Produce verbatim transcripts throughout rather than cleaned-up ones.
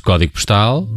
código postal.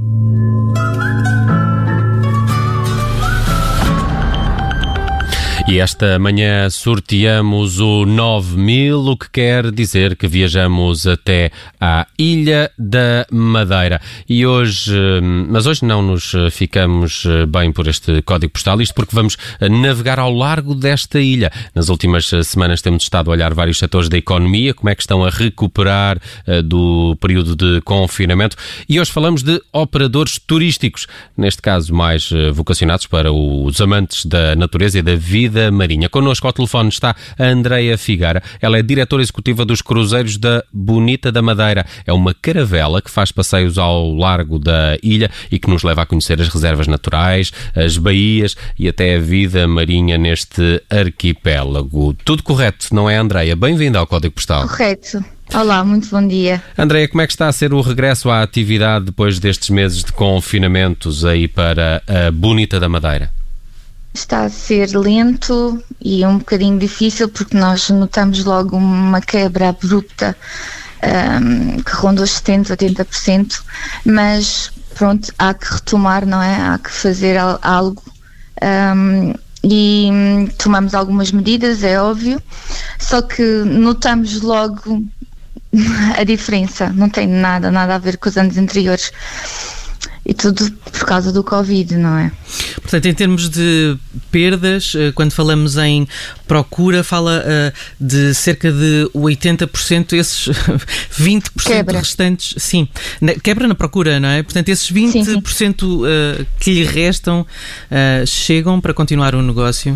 E esta manhã sorteamos o nove mil, o que quer dizer que viajamos até à Ilha da Madeira. E hoje, mas hoje não nos ficamos bem por este código postal, isto porque vamos navegar ao largo desta ilha. Nas últimas semanas temos estado a olhar vários setores da economia, como é que estão a recuperar do período de confinamento. E hoje falamos de operadores turísticos, neste caso mais vocacionados para os amantes da natureza e da vida marinha. Connosco ao telefone está a Andreia Figueira. Ela é diretora executiva dos cruzeiros da Bonita da Madeira. É uma caravela que faz passeios ao largo da ilha e que nos leva a conhecer as reservas naturais, as baías e até a vida marinha neste arquipélago. Tudo correto, não é, Andreia? Bem-vinda ao Código Postal. Correto. Olá, muito bom dia. Andreia, como é que está a ser o regresso à atividade depois destes meses de confinamentos aí para a Bonita da Madeira? Está a ser lento e um bocadinho difícil porque nós notamos logo uma quebra abrupta um, que ronda os setenta, oitenta por cento, mas pronto, há que retomar, não é? Há que fazer algo um, e tomamos algumas medidas, é óbvio, só que notamos logo a diferença, não tem nada, nada a ver com os anos anteriores. E tudo por causa do Covid, não é? Portanto, em termos de perdas, quando falamos em procura, fala uh, de cerca de oitenta por cento, esses vinte por cento quebra. Restantes, sim, quebra na procura, não é? Portanto, esses vinte por cento sim, sim. Uh, que lhe restam uh, chegam para continuar o negócio?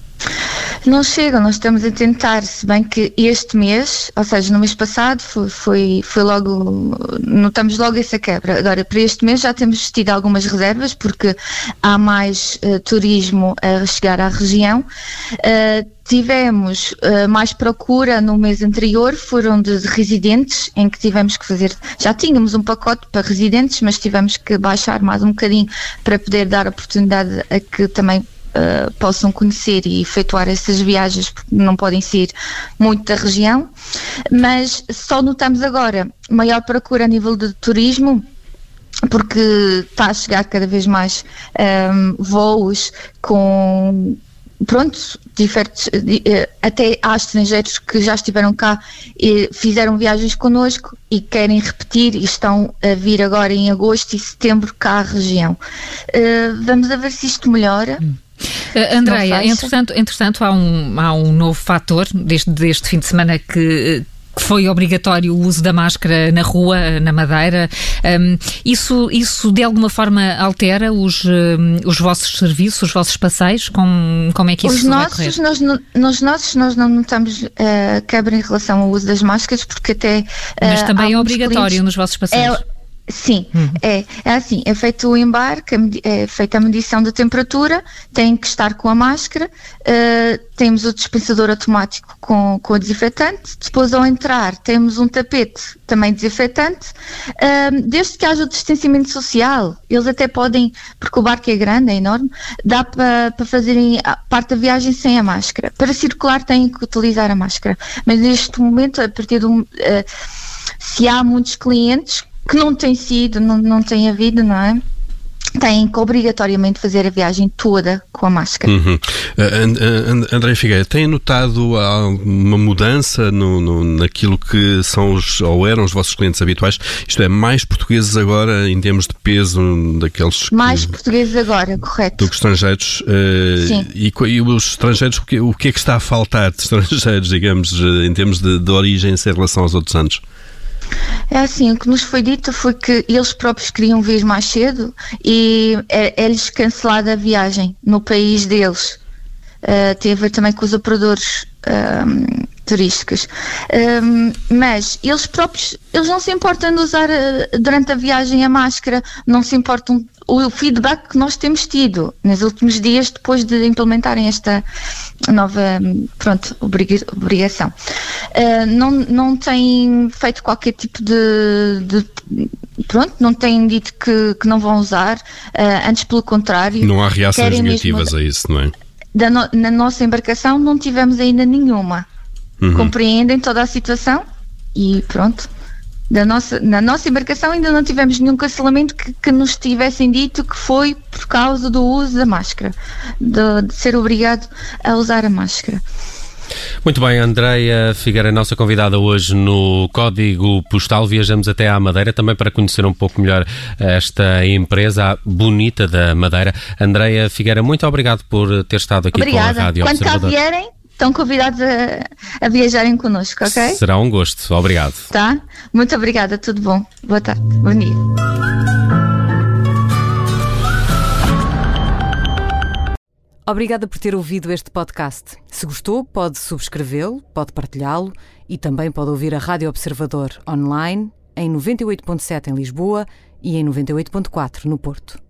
Não chegam, nós estamos a tentar, se bem que este mês, ou seja, no mês passado foi, foi, foi logo, notamos logo essa quebra. Agora, para este mês já temos tido algumas reservas porque há mais uh, turismo a chegar à região. Uh, tivemos uh, mais procura no mês anterior, foram de, de residentes, em que tivemos que fazer, já tínhamos um pacote para residentes, mas tivemos que baixar mais um bocadinho para poder dar oportunidade a que também Uh, possam conhecer e efetuar essas viagens, porque não podem sair muito da região, mas só notamos agora maior procura a nível de turismo, porque está a chegar cada vez mais um, voos com, pronto, diferentes, até há estrangeiros que já estiveram cá e fizeram viagens connosco e querem repetir e estão a vir agora em agosto e setembro cá à região. Uh, vamos a ver se isto melhora. Hum. Uh, Andreia, entretanto, entretanto há, um, há um novo fator desde, deste fim de semana que, que foi obrigatório o uso da máscara na rua, na Madeira. Um, isso, isso de alguma forma altera os, um, os vossos serviços, os vossos passeios? Com, como é que isso os vai nossos, correr? Nós, nos nossos nós não notamos uh, quebra em relação ao uso das máscaras, porque até... Uh, Mas também é obrigatório clientes, nos vossos passeios? É, Sim, uhum. é, é assim, é feito o embarque, é feita a medição da temperatura, tem que estar com a máscara, uh, temos o dispensador automático com, com o desinfetante, depois ao entrar temos um tapete também desinfetante, uh, desde que haja o distanciamento social, eles até podem, porque o barco é grande, é enorme, dá para pa fazerem parte da viagem sem a máscara, para circular têm que utilizar a máscara, mas neste momento, a partir do... Uh, se há muitos clientes que não tem sido, não, não tem havido, não é? Têm que obrigatoriamente fazer a viagem toda com a máscara. Uhum. Uh, Andreia Figueira, tem notado uma mudança no, no, naquilo que são os, ou eram os vossos clientes habituais? Isto é, mais portugueses agora em termos de peso daqueles que... Mais portugueses agora, correto. Do que estrangeiros. Uh, Sim. E, e os estrangeiros, o que, o que é que está a faltar de estrangeiros, digamos, em termos de, de origem em relação aos outros anos? É assim, o que nos foi dito foi que eles próprios queriam vir mais cedo e é-lhes cancelada a viagem no país deles. Uh, tem a ver também com os operadores um, turísticos. Um, mas eles próprios, eles não se importam de usar uh, durante a viagem a máscara, não se importam. O feedback que nós temos tido nos últimos dias depois de implementarem esta nova, pronto, obrigação. Uh, não, não têm feito qualquer tipo de, de pronto, não têm dito que, que não vão usar, uh, antes pelo contrário. Não há reações negativas mesmo, a isso, não é? Da no, na nossa embarcação não tivemos ainda nenhuma. Uhum. Compreendem toda a situação e pronto. Da nossa, na nossa embarcação ainda não tivemos nenhum cancelamento que, que nos tivessem dito que foi por causa do uso da máscara, de, de ser obrigado a usar a máscara. Muito bem, Andreia Figueira, nossa convidada hoje no Código Postal. Viajamos até à Madeira também para conhecer um pouco melhor esta empresa a bonita da Madeira. Andreia Figueira, muito obrigado por ter estado aqui Obrigada. com a Rádio Quando Observador. Quando cá vierem, estão convidados a, a viajarem connosco, ok? Será um gosto. Obrigado. Tá? Muito obrigada, tudo bom. Boa tarde. Bom dia. Obrigada por ter ouvido este podcast. Se gostou, pode subscrevê-lo, pode partilhá-lo e também pode ouvir a Rádio Observador online em noventa e oito ponto sete em Lisboa e em noventa e oito ponto quatro no Porto.